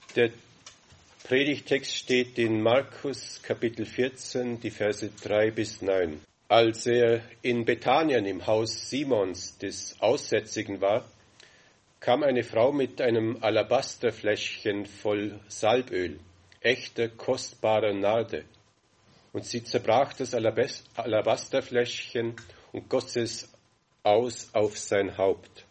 Der Predigtext steht in Markus Kapitel 14, die Verse 3 bis 9. Als er in Bethanien im Haus Simons des Aussätzigen war, kam eine Frau mit einem Alabasterfläschchen voll Salböl, echter, kostbarer Narde. Und sie zerbrach das Alabasterfläschchen und goss es aus auf sein Haupt.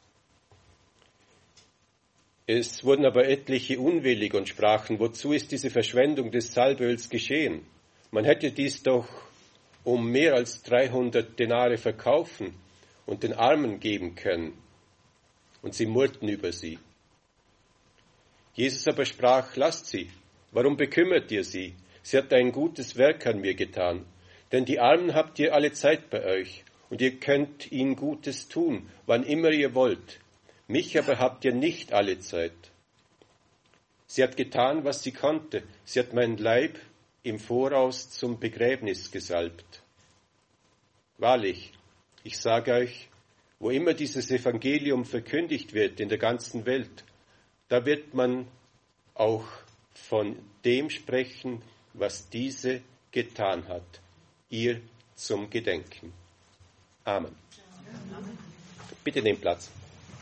Es wurden aber etliche unwillig und sprachen, wozu ist diese Verschwendung des Salböls geschehen? Man hätte dies doch um mehr als 300 Denare verkaufen und den Armen geben können. Und sie murrten über sie. Jesus aber sprach, lasst sie, warum bekümmert ihr sie? Sie hat ein gutes Werk an mir getan. Denn die Armen habt ihr alle Zeit bei euch, und ihr könnt ihnen Gutes tun, wann immer ihr wollt. Mich aber habt ihr nicht alle Zeit. Sie hat getan, was sie konnte. Sie hat meinen Leib im Voraus zum Begräbnis gesalbt. Wahrlich, ich sage euch, wo immer dieses Evangelium verkündigt wird in der ganzen Welt, da wird man auch von dem sprechen, was diese getan hat, ihr zum Gedenken. Amen. Bitte nehmt Platz.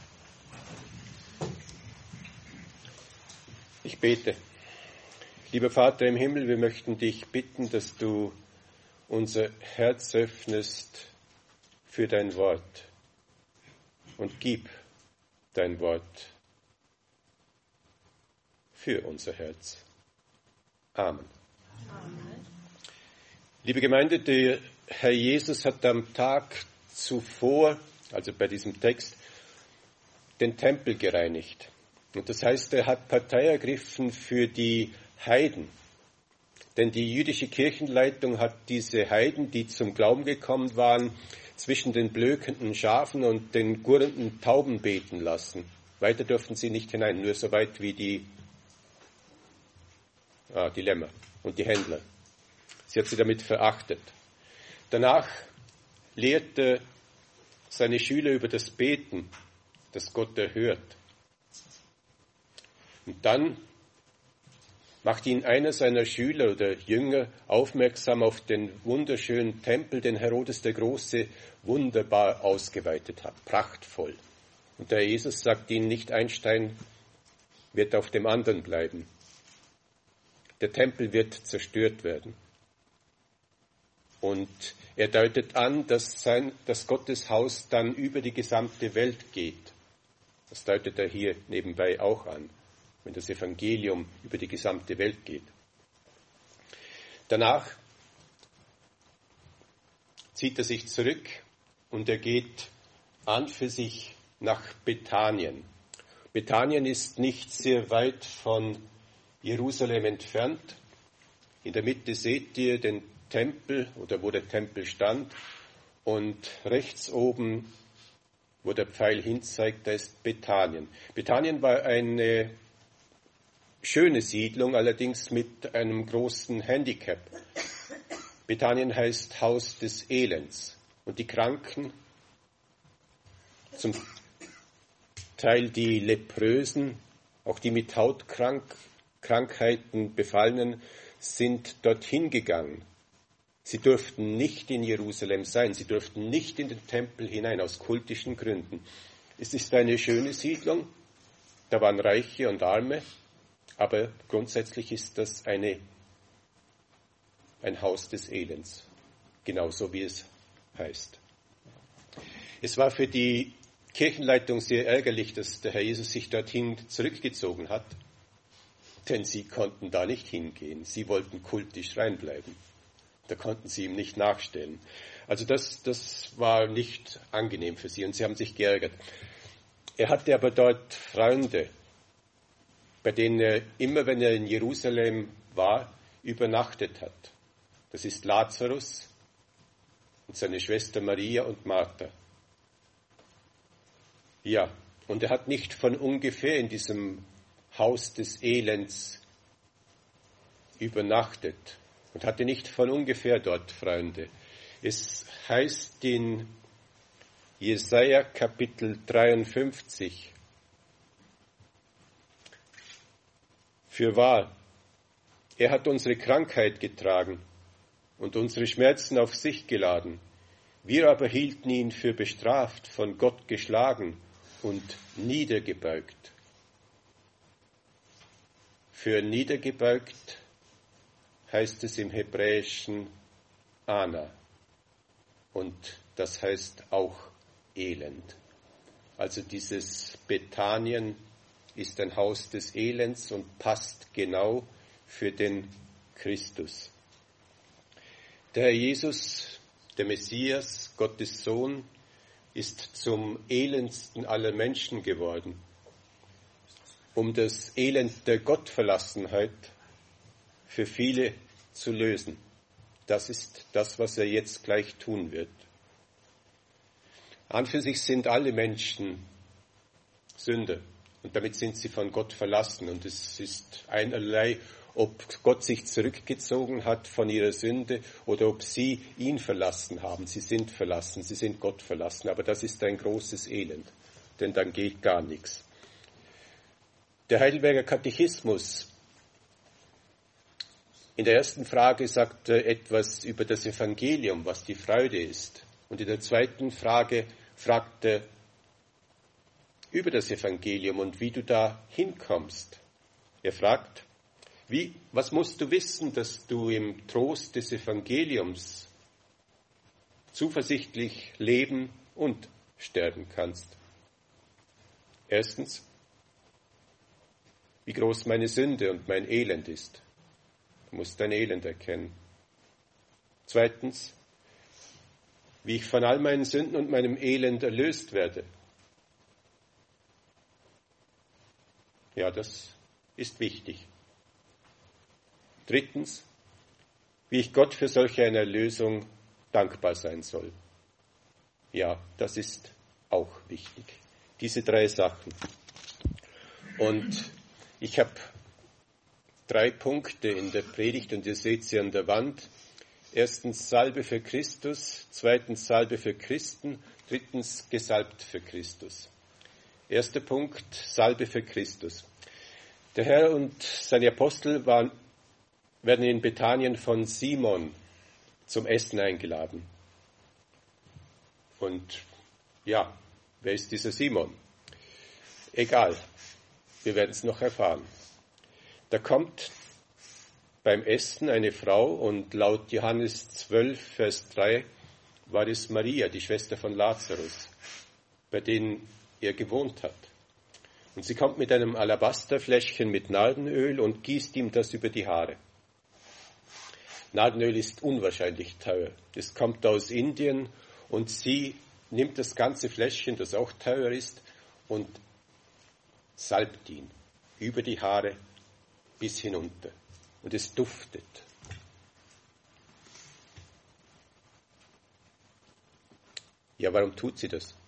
Ich bete. Lieber Vater im Himmel, wir möchten dich bitten, dass du unser Herz öffnest für dein Wort und gib dein Wort für unser Herz. Amen. Amen. Liebe Gemeinde, der Herr Jesus hat am Tag zuvor, also bei diesem Text, den Tempel gereinigt. Und das heißt, er hat Partei ergriffen für die Heiden. Denn die jüdische Kirchenleitung hat diese Heiden, die zum Glauben gekommen waren, zwischen den blökenden Schafen und den gurrenden Tauben beten lassen. Weiter durften sie nicht hinein, nur so weit wie die Lämmer und die Händler. Sie hat sie damit verachtet. Danach lehrte seine Schüler über das Beten, das Gott erhört. Und dann macht ihn einer seiner Schüler oder Jünger aufmerksam auf den wunderschönen Tempel, den Herodes der Große wunderbar ausgeweitet hat, prachtvoll. Und der Jesus sagt ihnen, nicht ein Stein wird auf dem anderen bleiben. Der Tempel wird zerstört werden. Und er deutet an, dass Gottes Haus dann über die gesamte Welt geht. Das deutet er hier nebenbei auch an, wenn das Evangelium über die gesamte Welt geht. Danach zieht er sich zurück und er geht an für sich nach Bethanien. Bethanien ist nicht sehr weit von Jerusalem entfernt. In der Mitte seht ihr den Tempel oder wo der Tempel stand und rechts oben, wo der Pfeil hinzeigt, da ist Bethanien. Bethanien war eine schöne Siedlung, allerdings mit einem großen Handicap. Bethanien heißt Haus des Elends. Und die Kranken, zum Teil die Leprösen, auch die mit Hautkrankheiten Befallenen, sind dorthin gegangen. Sie durften nicht in Jerusalem sein, sie durften nicht in den Tempel hinein, aus kultischen Gründen. Es ist eine schöne Siedlung, da waren Reiche und Arme, aber grundsätzlich ist das ein Haus des Elends, genauso wie es heißt. Es war für die Kirchenleitung sehr ärgerlich, dass der Herr Jesus sich dorthin zurückgezogen hat, denn sie konnten da nicht hingehen. Sie wollten kultisch reinbleiben. Da konnten sie ihm nicht nachstellen. Also das war nicht angenehm für sie und sie haben sich geärgert. Er hatte aber dort Freunde, bei denen er immer, wenn er in Jerusalem war, übernachtet hat. Das ist Lazarus und seine Schwester Maria und Martha. Ja, und er hat nicht von ungefähr in diesem Haus des Elends übernachtet und hatte nicht von ungefähr dort Freunde. Es heißt in Jesaja Kapitel 53, Fürwahr, er hat unsere Krankheit getragen und unsere Schmerzen auf sich geladen. Wir aber hielten ihn für bestraft, von Gott geschlagen und niedergebeugt. Für niedergebeugt heißt es im Hebräischen Ana. Und das heißt auch Elend. Also dieses Bethanien ist ein Haus des Elends und passt genau für den Christus. Der Herr Jesus, der Messias, Gottes Sohn, ist zum elendsten aller Menschen geworden, um das Elend der Gottverlassenheit für viele zu lösen. Das ist das, was er jetzt gleich tun wird. An für sich sind alle Menschen Sünder und damit sind sie von Gott verlassen. Und es ist einerlei, ob Gott sich zurückgezogen hat von ihrer Sünde oder ob sie ihn verlassen haben. Sie sind verlassen, sie sind Gott verlassen. Aber das ist ein großes Elend, denn dann geht gar nichts. Der Heidelberger Katechismus in der ersten Frage sagt er etwas über das Evangelium, was die Freude ist. Und in der zweiten Frage fragt er über das Evangelium und wie du da hinkommst. Er fragt, was musst du wissen, dass du im Trost des Evangeliums zuversichtlich leben und sterben kannst? Erstens, wie groß meine Sünde und mein Elend ist. Du musst dein Elend erkennen. Zweitens, wie ich von all meinen Sünden und meinem Elend erlöst werde. Ja, das ist wichtig. Drittens, wie ich Gott für solch eine Erlösung dankbar sein soll. Ja, das ist auch wichtig. Diese 3 Sachen. Und ich habe 3 Punkte in der Predigt und ihr seht sie an der Wand. Erstens Salbe für Christus, zweitens Salbe für Christen, drittens gesalbt für Christus. Erster Punkt, Salbe für Christus. Der Herr und seine Apostel werden in Bethanien von Simon zum Essen eingeladen. Und ja, wer ist dieser Simon? Egal, wir werden es noch erfahren. Da kommt beim Essen eine Frau und laut Johannes 12, Vers 3 war es Maria, die Schwester von Lazarus, bei denen er gewohnt hat. Und sie kommt mit einem Alabasterfläschchen mit Nardenöl und gießt ihm das über die Haare. Nardenöl ist unwahrscheinlich teuer. Es kommt aus Indien und sie nimmt das ganze Fläschchen, das auch teuer ist, und salbt ihn über die Haare bis hinunter. Und es duftet. Ja, warum tut sie das?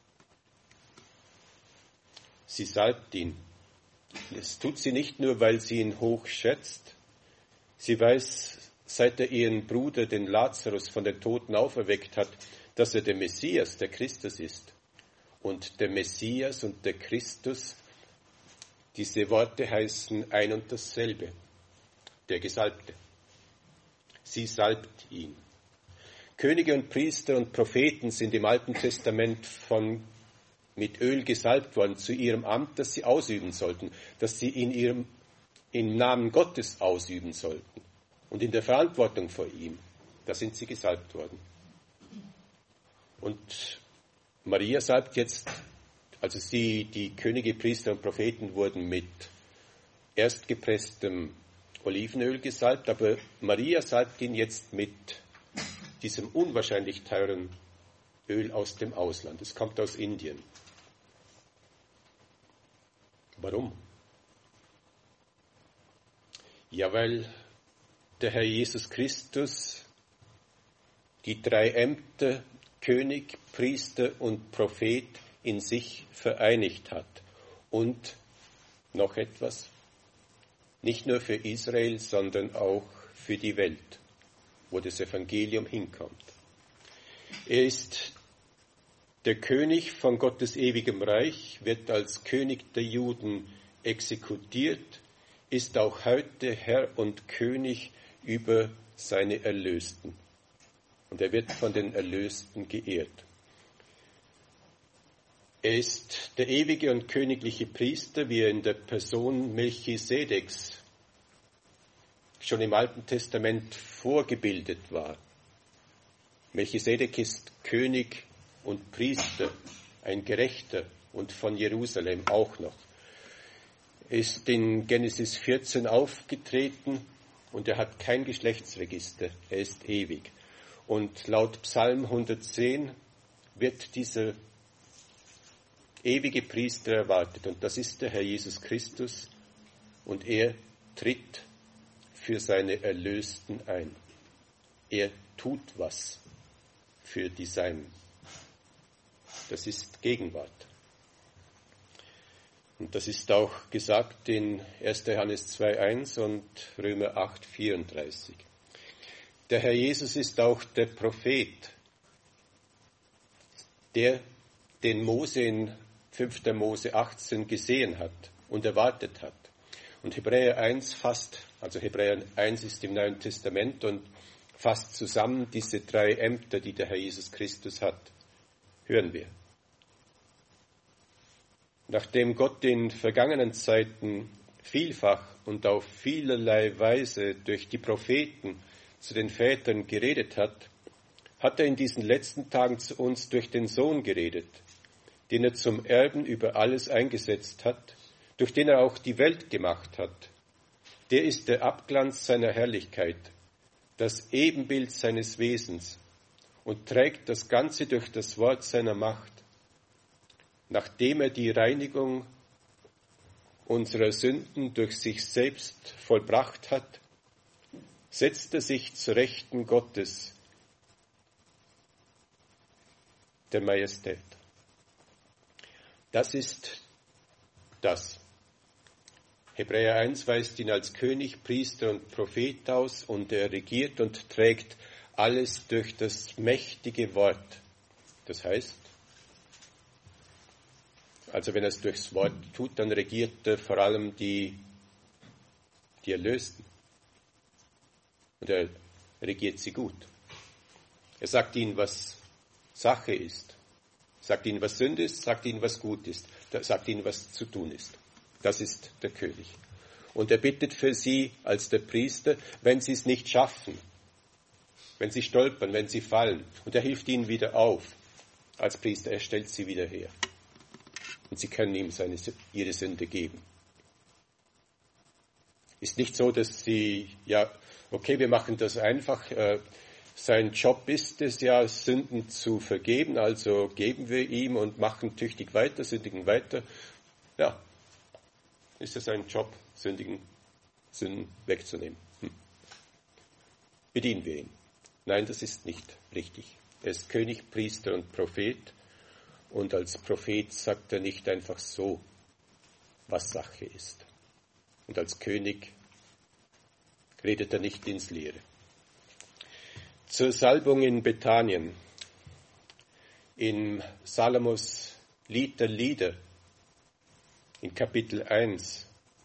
Sie salbt ihn. Das tut sie nicht nur, weil sie ihn hoch schätzt. Sie weiß, seit er ihren Bruder, den Lazarus, von den Toten auferweckt hat, dass er der Messias, der Christus ist. Und der Messias und der Christus, diese Worte heißen ein und dasselbe. Der Gesalbte. Sie salbt ihn. Könige und Priester und Propheten sind im Alten Testament mit Öl gesalbt worden zu ihrem Amt, das sie ausüben sollten, das sie im Namen Gottes ausüben sollten und in der Verantwortung vor ihm. Da sind sie gesalbt worden. Und Maria salbt jetzt, also die Könige, Priester und Propheten wurden mit erstgepresstem Olivenöl gesalbt, aber Maria salbt ihn jetzt mit diesem unwahrscheinlich teuren Öl aus dem Ausland. Es kommt aus Indien. Warum? Ja, weil der Herr Jesus Christus die 3 Ämter König, Priester und Prophet in sich vereinigt hat. Und noch etwas, nicht nur für Israel, sondern auch für die Welt, wo das Evangelium hinkommt. Er ist der König von Gottes ewigem Reich, wird als König der Juden exekutiert, ist auch heute Herr und König über seine Erlösten. Und er wird von den Erlösten geehrt. Er ist der ewige und königliche Priester, wie er in der Person Melchisedeks schon im Alten Testament vorgebildet war. Melchisedek ist König und Priester, ein Gerechter und von Jerusalem auch noch. Er ist in Genesis 14 aufgetreten und er hat kein Geschlechtsregister, er ist ewig. Und laut Psalm 110 wird dieser ewige Priester erwartet und das ist der Herr Jesus Christus und er tritt für seine Erlösten ein. Er tut was für die Seinen. Das ist Gegenwart. Und das ist auch gesagt in 1. Johannes 2,1 und Römer 8,34. Der Herr Jesus ist auch der Prophet, der den Mose in 5. Mose 18 gesehen hat und erwartet hat. Und Hebräer 1 Hebräer 1 ist im Neuen Testament und fasst zusammen diese 3 Ämter, die der Herr Jesus Christus hat. Hören wir. Nachdem Gott in vergangenen Zeiten vielfach und auf vielerlei Weise durch die Propheten zu den Vätern geredet hat, hat er in diesen letzten Tagen zu uns durch den Sohn geredet, den er zum Erben über alles eingesetzt hat, durch den er auch die Welt gemacht hat. Der ist der Abglanz seiner Herrlichkeit, das Ebenbild seines Wesens und trägt das Ganze durch das Wort seiner Macht. Nachdem er die Reinigung unserer Sünden durch sich selbst vollbracht hat, setzt er sich zur Rechten Gottes, der Majestät. Das ist das. Hebräer 1 weist ihn als König, Priester und Prophet aus und er regiert und trägt alles durch das mächtige Wort. Das heißt, also wenn er es durchs Wort tut, dann regiert er vor allem die Erlösten. Und er regiert sie gut. Er sagt ihnen, was Sache ist. Sagt ihnen, was Sünde ist, sagt ihnen, was gut ist. Sagt ihnen, was zu tun ist. Das ist der König. Und er bittet für sie als der Priester, wenn sie es nicht schaffen, wenn sie stolpern, wenn sie fallen. Und er hilft ihnen wieder auf als Priester. Er stellt sie wieder her. Und sie können ihm ihre Sünde geben. Ist nicht so, dass sie, wir machen das einfach. Sein Job ist es ja, Sünden zu vergeben, also geben wir ihm und machen tüchtig weiter, sündigen weiter. Ja, ist es sein Job, Sünden wegzunehmen. Bedienen wir ihn. Nein, das ist nicht richtig. Er ist König, Priester und Prophet. Und als Prophet sagt er nicht einfach so, was Sache ist. Und als König redet er nicht ins Leere. Zur Salbung in Bethanien. In Salomos Lied der Lieder, in Kapitel 1,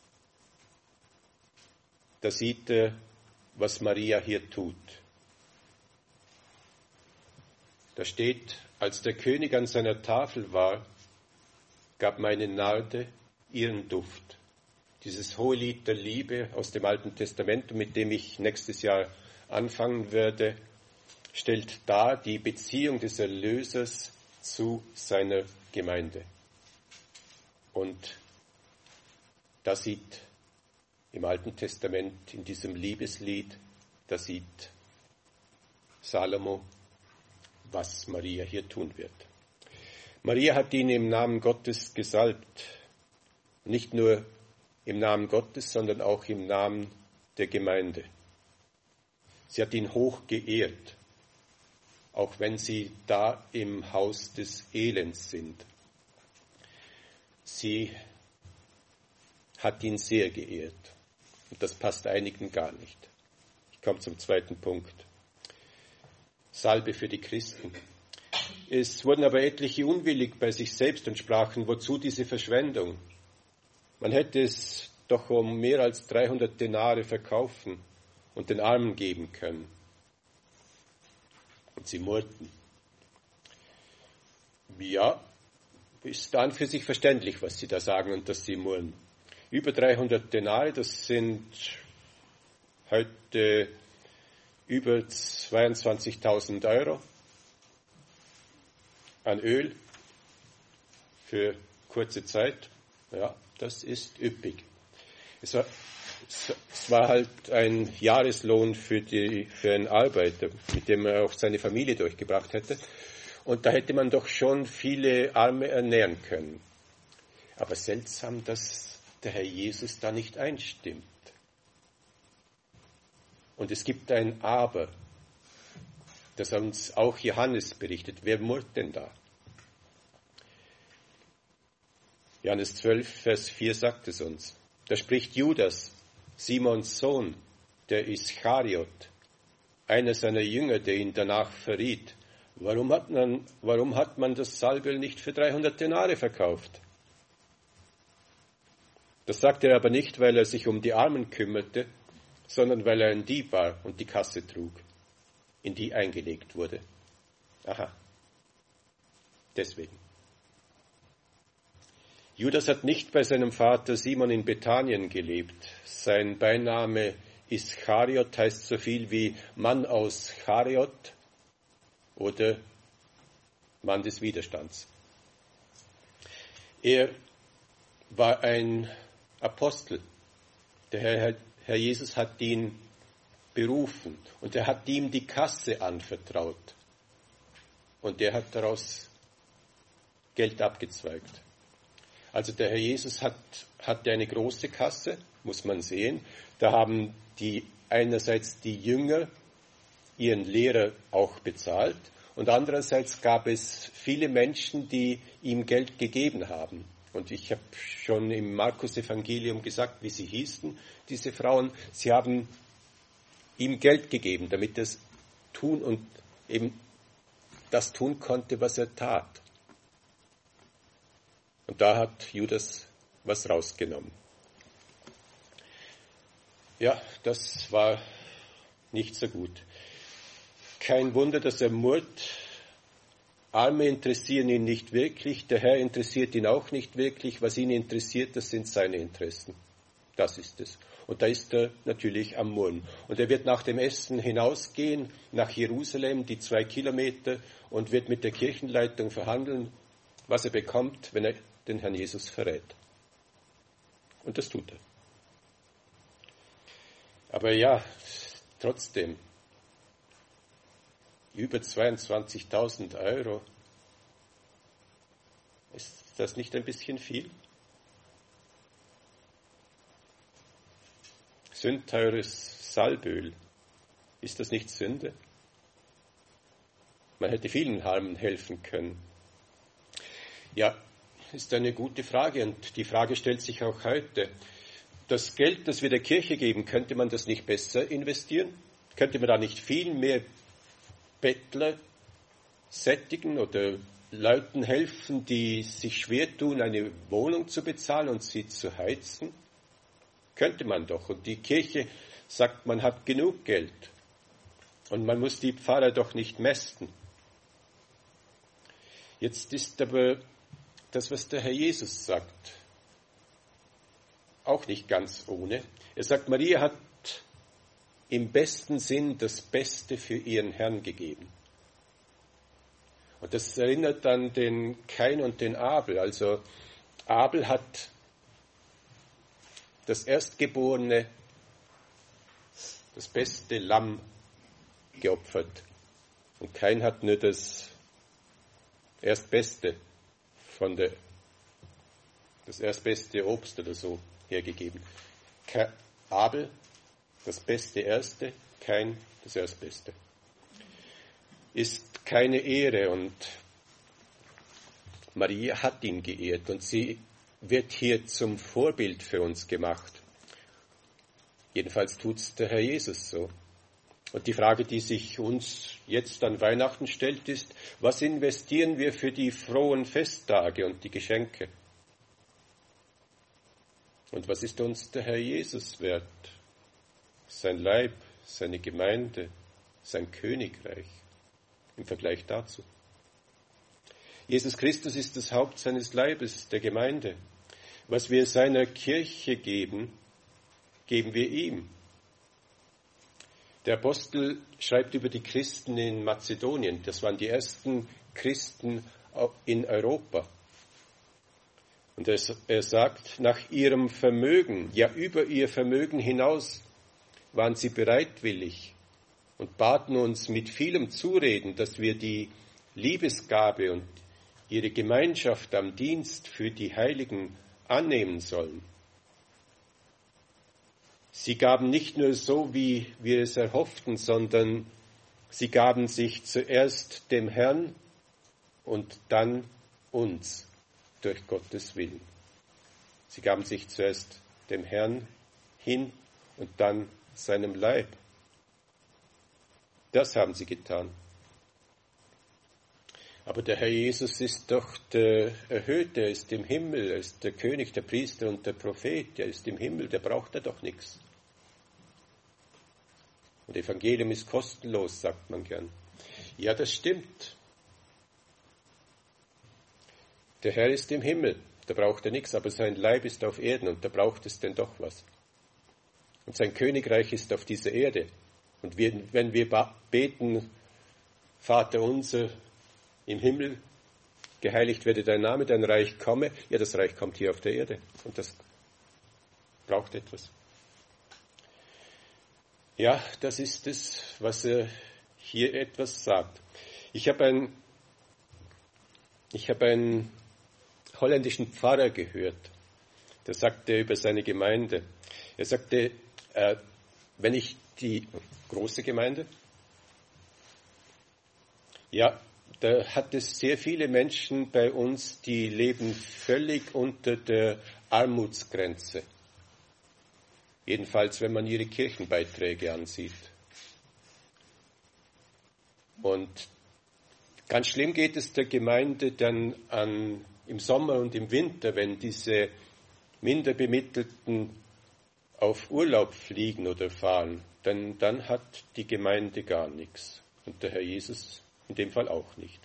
da sieht er, was Maria hier tut. Da steht, als der König an seiner Tafel war, gab meine Narde ihren Duft. Dieses hohe Lied der Liebe aus dem Alten Testament, mit dem ich nächstes Jahr anfangen werde, stellt dar die Beziehung des Erlösers zu seiner Gemeinde. Und da sieht im Alten Testament, in diesem Liebeslied, da sieht Salomo, was Maria hier tun wird. Maria hat ihn im Namen Gottes gesalbt. Nicht nur im Namen Gottes, sondern auch im Namen der Gemeinde. Sie hat ihn hoch geehrt, auch wenn sie da im Haus des Elends sind. Sie hat ihn sehr geehrt. Und das passt einigen gar nicht. Ich komme zum zweiten Punkt. Salbe für die Christen. Es wurden aber etliche unwillig bei sich selbst und sprachen, wozu diese Verschwendung? Man hätte es doch um mehr als 300 Denare verkaufen und den Armen geben können. Und sie murrten. Ja, ist an für sich verständlich, was sie da sagen und dass sie murren. Über 300 Denare, das sind heute über 22.000 Euro an Öl für kurze Zeit. Ja, das ist üppig. Es war halt ein Jahreslohn für einen Arbeiter, mit dem er auch seine Familie durchgebracht hätte. Und da hätte man doch schon viele Arme ernähren können. Aber seltsam, dass der Herr Jesus da nicht einstimmt. Und es gibt ein Aber, das uns auch Johannes berichtet. Wer murrt denn da? Johannes 12, Vers 4 sagt es uns. Da spricht Judas, Simons Sohn, der Ischariot, einer seiner Jünger, der ihn danach verriet. Warum hat man das Salböl nicht für 300 Denare verkauft? Das sagt er aber nicht, weil er sich um die Armen kümmerte, sondern weil er ein Dieb war und die Kasse trug, in die eingelegt wurde. Aha, deswegen. Judas hat nicht bei seinem Vater Simon in Bethanien gelebt. Sein Beiname Ischariot heißt so viel wie Mann aus Chariot oder Mann des Widerstands. Er war ein Apostel. Der Herr Jesus hat ihn berufen und er hat ihm die Kasse anvertraut. Und er hat daraus Geld abgezweigt. Also der Herr Jesus hatte eine große Kasse, muss man sehen. Da haben einerseits die Jünger ihren Lehrer auch bezahlt und andererseits gab es viele Menschen, die ihm Geld gegeben haben. Und ich habe schon im Markus-Evangelium gesagt, wie sie hießen, diese Frauen. Sie haben ihm Geld gegeben, damit er es tun und eben das tun konnte, was er tat. Und da hat Judas was rausgenommen. Ja, das war nicht so gut. Kein Wunder, dass er murrt. Arme interessieren ihn nicht wirklich, der Herr interessiert ihn auch nicht wirklich. Was ihn interessiert, das sind seine Interessen. Das ist es. Und da ist er natürlich am Murren. Und er wird nach dem Essen hinausgehen, nach Jerusalem, die 2 Kilometer, und wird mit der Kirchenleitung verhandeln, was er bekommt, wenn er den Herrn Jesus verrät. Und das tut er. Aber ja, trotzdem, über 22.000 Euro, ist das nicht ein bisschen viel? Sündteures Salböl, ist das nicht Sünde? Man hätte vielen Armen helfen können. Ja, ist eine gute Frage und die Frage stellt sich auch heute. Das Geld, das wir der Kirche geben, könnte man das nicht besser investieren? Könnte man da nicht viel mehr Bettler sättigen oder Leuten helfen, die sich schwer tun, eine Wohnung zu bezahlen und sie zu heizen? Könnte man doch. Und die Kirche sagt, man hat genug Geld. Und man muss die Pfarrer doch nicht mästen. Jetzt ist aber das, was der Herr Jesus sagt, auch nicht ganz ohne. Er sagt, Maria hat im besten Sinn das Beste für ihren Herrn gegeben. Und das erinnert an den Kain und den Abel. Also Abel hat das Erstgeborene, das beste Lamm geopfert. Und Kain hat nur das Erstbeste das erstbeste Obst oder so hergegeben. Abel, das beste Erste, Kain, das Erstbeste. Ist keine Ehre und Maria hat ihn geehrt und sie wird hier zum Vorbild für uns gemacht. Jedenfalls tut's der Herr Jesus so. Und die Frage, die sich uns jetzt an Weihnachten stellt, ist, was investieren wir für die frohen Festtage und die Geschenke? Und was ist uns der Herr Jesus wert? Sein Leib, seine Gemeinde, sein Königreich im Vergleich dazu. Jesus Christus ist das Haupt seines Leibes, der Gemeinde. Was wir seiner Kirche geben, geben wir ihm. Der Apostel schreibt über die Christen in Mazedonien. Das waren die ersten Christen in Europa. Und er sagt, nach ihrem Vermögen, ja über ihr Vermögen hinaus, waren sie bereitwillig und baten uns mit vielem Zureden, dass wir die Liebesgabe und ihre Gemeinschaft am Dienst für die Heiligen annehmen sollen. Sie gaben nicht nur so, wie wir es erhofften, sondern sie gaben sich zuerst dem Herrn und dann uns durch Gottes Willen. Sie gaben sich zuerst dem Herrn hin und dann seinem Leib. Das haben sie getan. Aber der Herr Jesus ist doch der Erhöhte, er ist im Himmel, er ist der König, der Priester und der Prophet, er ist im Himmel, der braucht ja doch nichts. Und Evangelium ist kostenlos, sagt man gern. Ja, das stimmt. Der Herr ist im Himmel, da braucht er nichts, aber sein Leib ist auf Erden und da braucht es denn doch was. Und sein Königreich ist auf dieser Erde. Und wenn wir beten, Vater unser im Himmel, geheiligt werde dein Name, dein Reich komme, ja, das Reich kommt hier auf der Erde und das braucht etwas. Ja, das ist es, was er hier etwas sagt. Ich habe einen holländischen Pfarrer gehört, der sagte über seine Gemeinde, er sagte, wenn ich die große Gemeinde, ja, da hat es sehr viele Menschen bei uns, die leben völlig unter der Armutsgrenze. Jedenfalls, wenn man ihre Kirchenbeiträge ansieht. Und ganz schlimm geht es der Gemeinde dann im Sommer und im Winter, wenn diese Minderbemittelten auf Urlaub fliegen oder fahren, denn dann hat die Gemeinde gar nichts. Und der Herr Jesus in dem Fall auch nicht.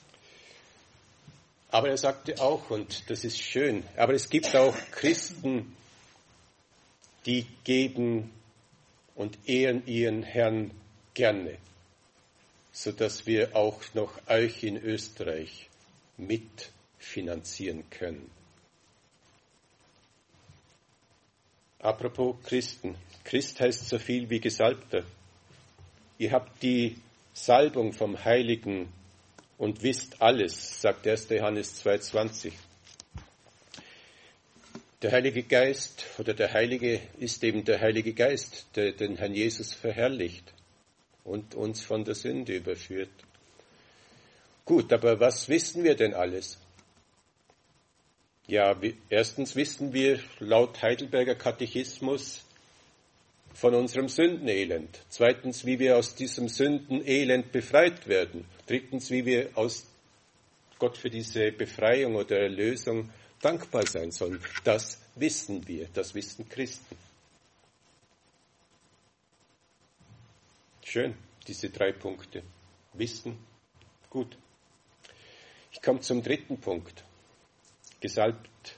Aber er sagte auch, und das ist schön, aber es gibt auch Christen, die geben und ehren ihren Herrn gerne, sodass wir auch noch euch in Österreich mitfinanzieren können. Apropos Christen. Christ heißt so viel wie Gesalbter. Ihr habt die Salbung vom Heiligen und wisst alles, sagt 1. Johannes 2,20. Der Heilige Geist oder der Heilige ist eben der Heilige Geist, der den Herrn Jesus verherrlicht und uns von der Sünde überführt. Gut, aber was wissen wir denn alles? Ja, erstens wissen wir laut Heidelberger Katechismus von unserem Sündenelend. Zweitens, wie wir aus diesem Sündenelend befreit werden. Drittens, wie wir aus Gott für diese Befreiung oder Erlösung dankbar sein sollen. Das wissen wir, das wissen Christen. Schön, diese 3 Punkte. Wissen, gut. Ich komme zum 3. Punkt. Gesalbt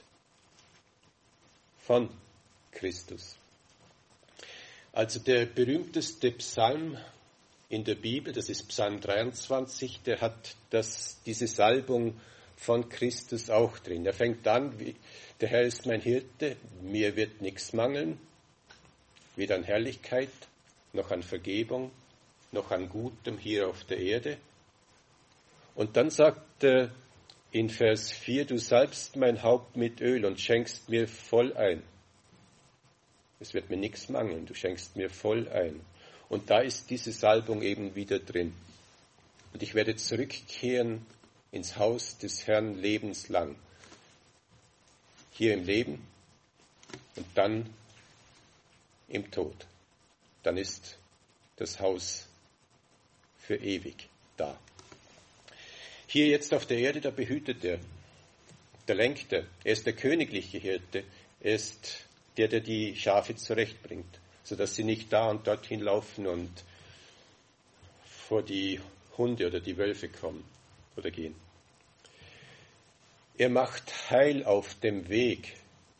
von Christus. Also der berühmteste Psalm in der Bibel, das ist Psalm 23, der hat diese Salbung von Christus auch drin. Er fängt an, der Herr ist mein Hirte, mir wird nichts mangeln, weder an Herrlichkeit, noch an Vergebung, noch an Gutem hier auf der Erde. Und dann sagt er in Vers 4, du salbst mein Haupt mit Öl und schenkst mir voll ein. Es wird mir nichts mangeln, du schenkst mir voll ein. Und da ist diese Salbung eben wieder drin. Und ich werde zurückkehren ins Haus des Herrn lebenslang. Hier im Leben und dann im Tod. Dann ist das Haus für ewig da. Hier jetzt auf der Erde, da behütet er, da lenkt er. Er ist der königliche Hirte. Er ist der die Schafe zurechtbringt, sodass sie nicht da und dorthin laufen und vor die Hunde oder die Wölfe kommen oder gehen. Er macht Heil auf dem Weg.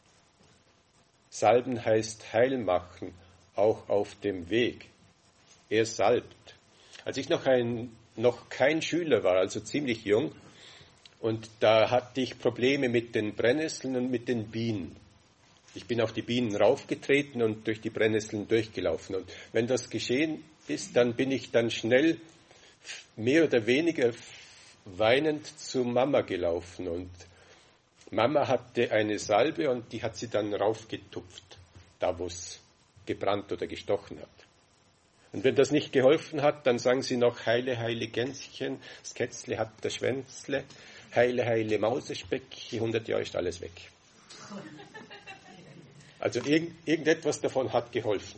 Salben heißt Heil machen, auch auf dem Weg. Er salbt. Als ich noch kein Schüler war, also ziemlich jung, und da hatte ich Probleme mit den Brennnesseln und mit den Bienen. Ich bin auf die Bienen raufgetreten und durch die Brennnesseln durchgelaufen. Und wenn das geschehen ist, dann bin ich dann schnell mehr oder weniger weinend zu Mama gelaufen. Und Mama hatte eine Salbe und die hat sie dann raufgetupft, da wo es gebrannt oder gestochen hat. Und wenn das nicht geholfen hat, dann sang sie noch: Heile, heile Gänschen, das Kätzle hat das Schwänzle, heile, heile Mausespeck, in 100 Jahren ist alles weg. Also irgendetwas davon hat geholfen.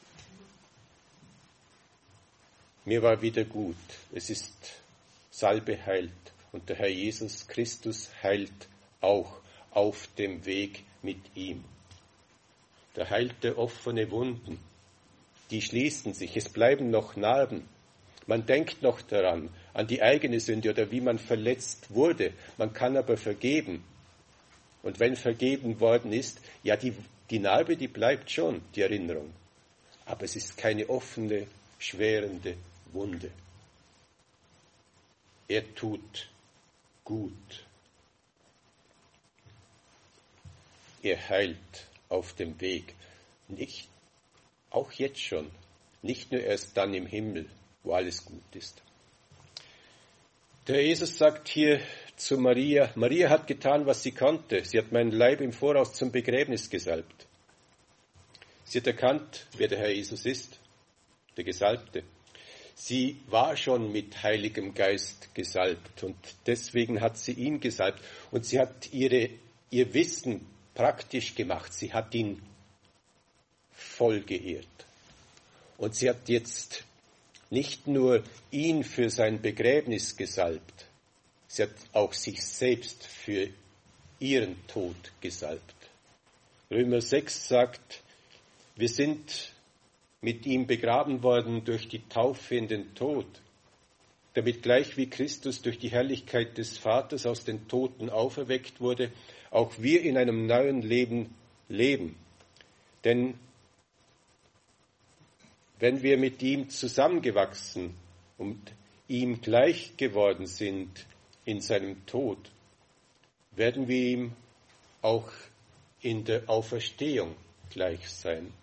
Mir war wieder gut. Es ist Salbe heilt und der Herr Jesus Christus heilt auch auf dem Weg mit ihm. Der heilte offene Wunden. Die schließen sich, es bleiben noch Narben. Man denkt noch daran, an die eigene Sünde oder wie man verletzt wurde. Man kann aber vergeben. Und wenn vergeben worden ist, ja, die Narbe, die bleibt schon, die Erinnerung. Aber es ist keine offene, schwerende Wunde. Er tut gut. Er heilt auf dem Weg. Nicht, auch jetzt schon, nicht nur erst dann im Himmel, wo alles gut ist. Der Jesus sagt hier zu Maria: Maria hat getan, was sie konnte. Sie hat meinen Leib im Voraus zum Begräbnis gesalbt. Sie hat erkannt, wer der Herr Jesus ist, der Gesalbte. Sie war schon mit Heiligem Geist gesalbt und deswegen hat sie ihn gesalbt. Und sie hat ihr Wissen praktisch gemacht. Sie hat ihn voll geehrt. Und sie hat jetzt nicht nur ihn für sein Begräbnis gesalbt, sie hat auch sich selbst für ihren Tod gesalbt. Römer 6 sagt, wir sind mit ihm begraben worden durch die Taufe in den Tod, damit gleich wie Christus durch die Herrlichkeit des Vaters aus den Toten auferweckt wurde, auch wir in einem neuen Leben leben. Denn wenn wir mit ihm zusammengewachsen und ihm gleich geworden sind in seinem Tod, werden wir ihm auch in der Auferstehung gleich sein.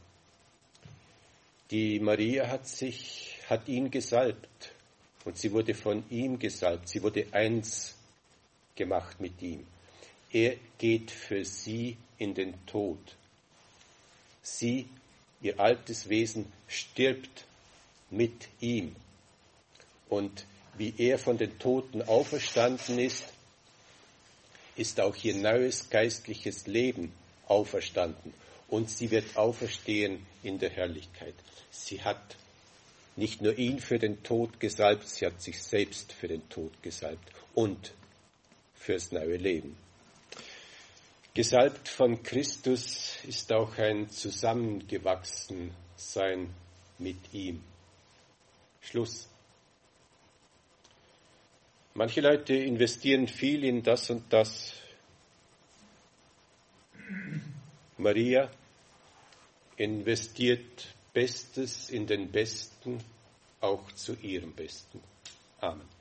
Die Maria hat ihn gesalbt und sie wurde von ihm gesalbt. Sie wurde eins gemacht mit ihm. Er geht für sie in den Tod. Sie, ihr altes Wesen, stirbt mit ihm. Und wie er von den Toten auferstanden ist, ist auch ihr neues geistliches Leben auferstanden. Und sie wird auferstehen in der Herrlichkeit. Sie hat nicht nur ihn für den Tod gesalbt, sie hat sich selbst für den Tod gesalbt und fürs neue Leben. Gesalbt von Christus ist auch ein Zusammengewachsensein mit ihm. Schluss. Manche Leute investieren viel in das und das. Maria investiert Bestes in den Besten, auch zu ihrem Besten. Amen.